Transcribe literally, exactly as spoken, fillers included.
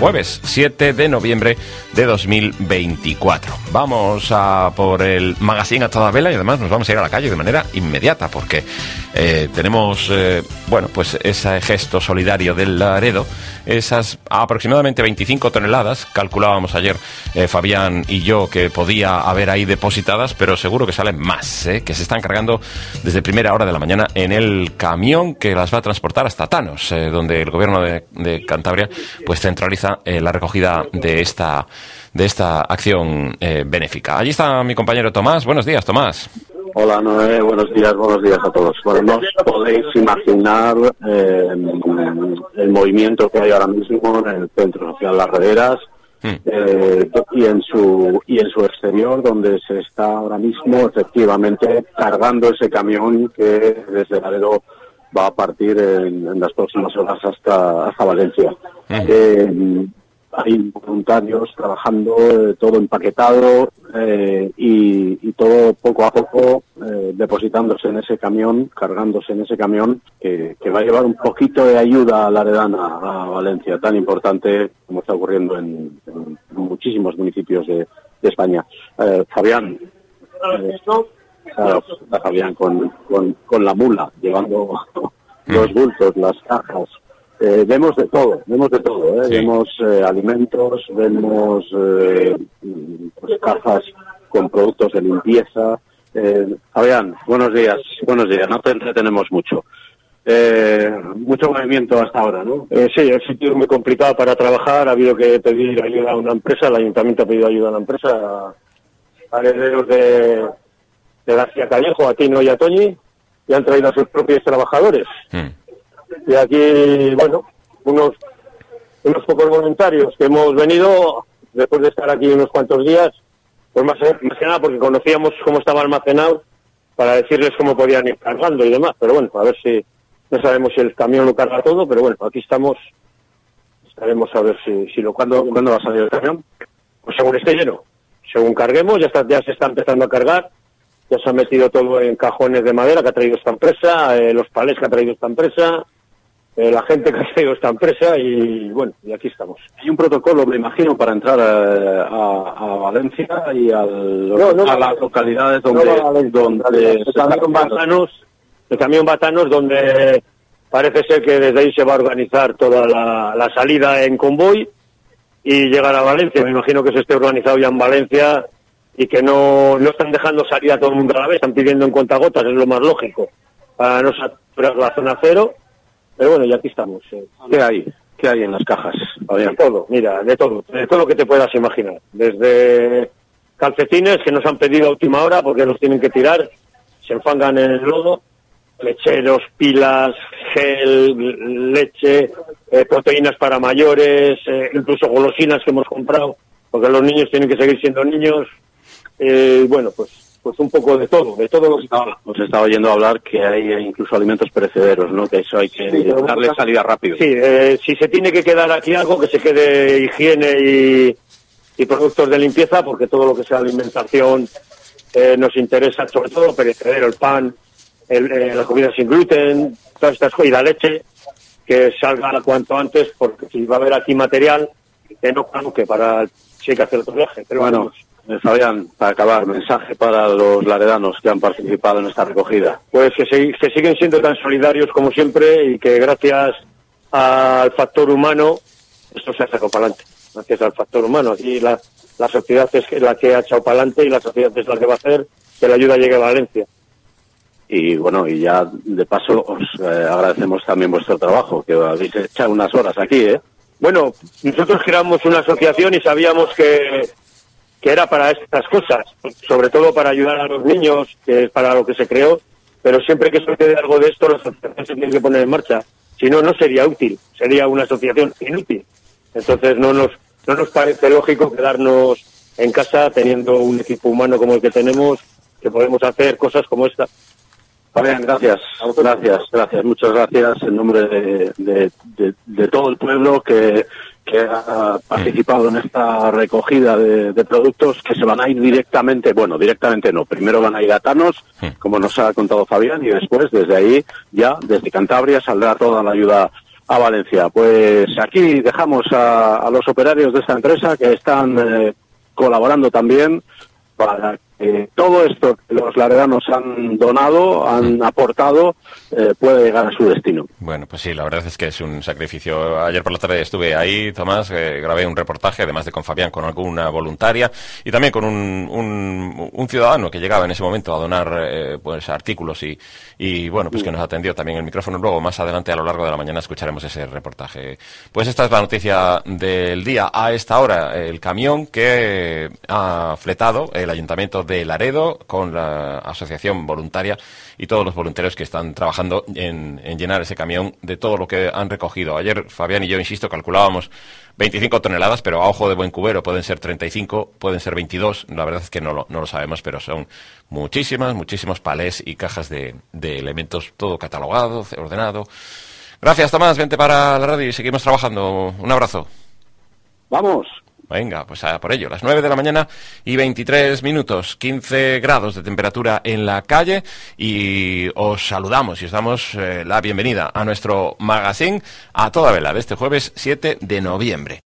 jueves siete de noviembre de dos mil veinticuatro. Vamos a por el magazine a toda vela y además nos vamos a ir a la calle de manera inmediata porque eh, tenemos, eh, bueno, pues ese gesto solidario del Laredo, esas aproximadamente veinticinco toneladas, calculábamos ayer eh, Fabián y yo que podía haber ahí depositadas, pero seguro que salen más, eh, que se están cargando desde primera hora de la mañana en el camión que las va a transportar hasta Tanos, eh, donde el gobierno de, de Cantabria pues centraliza eh, la recogida de esta de esta acción eh, benéfica. Allí está mi compañero Tomás. Buenos días, Tomás. Hola, Noé. Buenos días, buenos días a todos. Bueno, no os podéis imaginar eh, el movimiento que hay ahora mismo en el Centro Social Las Rederas mm. eh, y en su y en su exterior, donde se está ahora mismo efectivamente cargando ese camión que desde Laredo va a partir en, en las próximas horas hasta hasta Valencia. Mm. Eh, hay voluntarios trabajando, eh, todo empaquetado eh, y, y todo poco a poco eh, depositándose en ese camión, cargándose en ese camión que, que va a llevar un poquito de ayuda a Laredana, a Valencia, tan importante como está ocurriendo en, en muchísimos municipios de, de España. Eh, Fabián, eh, está, está Fabián con, con, con la mula, llevando los bultos, las cajas. Eh, vemos de todo, vemos de todo, ¿eh? Sí. Vemos eh, alimentos, vemos eh, pues, cajas con productos de limpieza. Eh, Fabián, buenos días, buenos días, no te entretenemos mucho. Eh, mucho movimiento hasta ahora, ¿no? Eh, sí, el sitio es muy complicado para trabajar, ha habido que pedir ayuda a una empresa, el ayuntamiento ha pedido ayuda a una empresa, a herederos de, de García Callejo, a Tino y a Toñi, y han traído a sus propios trabajadores. Mm. Y aquí, bueno, unos unos pocos voluntarios que hemos venido, después de estar aquí unos cuantos días, pues más, más que nada porque conocíamos cómo estaba almacenado, para decirles cómo podían ir cargando y demás. Pero bueno, a ver si, no sabemos si el camión lo carga todo, pero bueno, aquí estamos, estaremos a ver si, si lo... ¿Cuándo, ¿Cuándo va a salir el camión? Pues según esté lleno. Según carguemos, ya, está, ya se está empezando a cargar, ya se ha metido todo en cajones de madera que ha traído esta empresa, eh, los palés que ha traído esta empresa... Eh, la gente que ha traído esta empresa y bueno, y aquí estamos. Hay un protocolo, me imagino, para entrar a, a, a Valencia y al, no, no, a las localidades donde... No, Valencia, donde el, camión Batanos, el camión Batanos, donde parece ser que desde ahí se va a organizar toda la, la salida en convoy y llegar a Valencia. Me imagino que se esté organizado ya en Valencia y que no, no están dejando salir a todo el mundo a la vez, están pidiendo en cuentagotas, es lo más lógico, para no saturar la zona cero. Pero bueno, ya aquí estamos. Eh. ¿Qué hay? ¿Qué hay en las cajas? De todo, mira, de todo, de todo lo que te puedas imaginar. Desde calcetines que nos han pedido a última hora porque los tienen que tirar, se enfangan en el lodo, lecheros, pilas, gel, leche, eh, proteínas para mayores, eh, incluso golosinas que hemos comprado, porque los niños tienen que seguir siendo niños. Eh, bueno, pues... pues un poco de todo, de todo lo que estaba. Os estaba oyendo hablar que hay incluso alimentos perecederos, ¿no? Que eso hay que sí, darle salida rápido. Sí, eh, si se tiene que quedar aquí algo, que se quede higiene y, y productos de limpieza, porque todo lo que sea alimentación eh, nos interesa, sobre todo perecedero, el pan, el, eh, las comidas sin gluten, todas estas cosas, y la leche, que salga cuanto antes, porque si va a haber aquí material, que no que para si hay que hacer otro viaje. Pero bueno, vamos. Fabián, para acabar, mensaje para los laredanos que han participado en esta recogida. Pues que, se, que siguen siendo tan solidarios como siempre y que gracias al factor humano esto se ha sacado para adelante. Gracias al factor humano. Aquí la, la sociedad es la que ha echado para adelante y la sociedad es la que va a hacer que la ayuda llegue a Valencia. Y bueno, y ya de paso os eh, agradecemos también vuestro trabajo, que habéis echado unas horas aquí, ¿eh? Bueno, nosotros creamos una asociación y sabíamos que... que era para estas cosas, sobre todo para ayudar a los niños, que es para lo que se creó, pero siempre que sucede algo de esto, la asociación se tiene que poner en marcha. Si no, no sería útil, sería una asociación inútil. Entonces no nos, no nos parece lógico quedarnos en casa teniendo un equipo humano como el que tenemos, que podemos hacer cosas como esta. Fabián, gracias, gracias, gracias, muchas gracias en nombre de, de, de, de todo el pueblo que... que ha participado en esta recogida de, de productos que se van a ir directamente, bueno, directamente no, primero van a ir a Tanos, como nos ha contado Fabián, y después, desde ahí, ya, desde Cantabria, saldrá toda la ayuda a Valencia. Pues aquí dejamos a, a los operarios de esta empresa que están eh, colaborando también para que todo esto que los laredanos han donado, han aportado, eh, pueda llegar a su destino. Bueno, pues sí, la verdad es que es un sacrificio. Ayer por la tarde estuve ahí, Tomás, eh, grabé un reportaje, además de con Fabián, con alguna voluntaria y también con un, un, un ciudadano que llegaba en ese momento a donar eh, pues artículos y, y bueno, pues que nos atendió también el micrófono. Luego, más adelante, a lo largo de la mañana, escucharemos ese reportaje. Pues esta es la noticia del día. A esta hora, el camión que ha fletado el Ayuntamiento de Laredo con la asociación voluntaria y todos los voluntarios que están trabajando en, en llenar ese camión de todo lo que han recogido. Ayer Fabián y yo, insisto, calculábamos veinticinco toneladas, pero a ojo de buen cubero pueden ser treinta y cinco, pueden ser veintidós, la verdad es que no lo, no lo sabemos, pero son muchísimas, muchísimos palés y cajas de, de elementos, todo catalogado, ordenado. Gracias, Tomás, vente para la radio y seguimos trabajando. Un abrazo. ¡Vamos! Venga, pues a por ello, las nueve de la mañana y veintitrés minutos, quince grados de temperatura en la calle y os saludamos y os damos eh, la bienvenida a nuestro magazine a toda vela de este jueves siete de noviembre.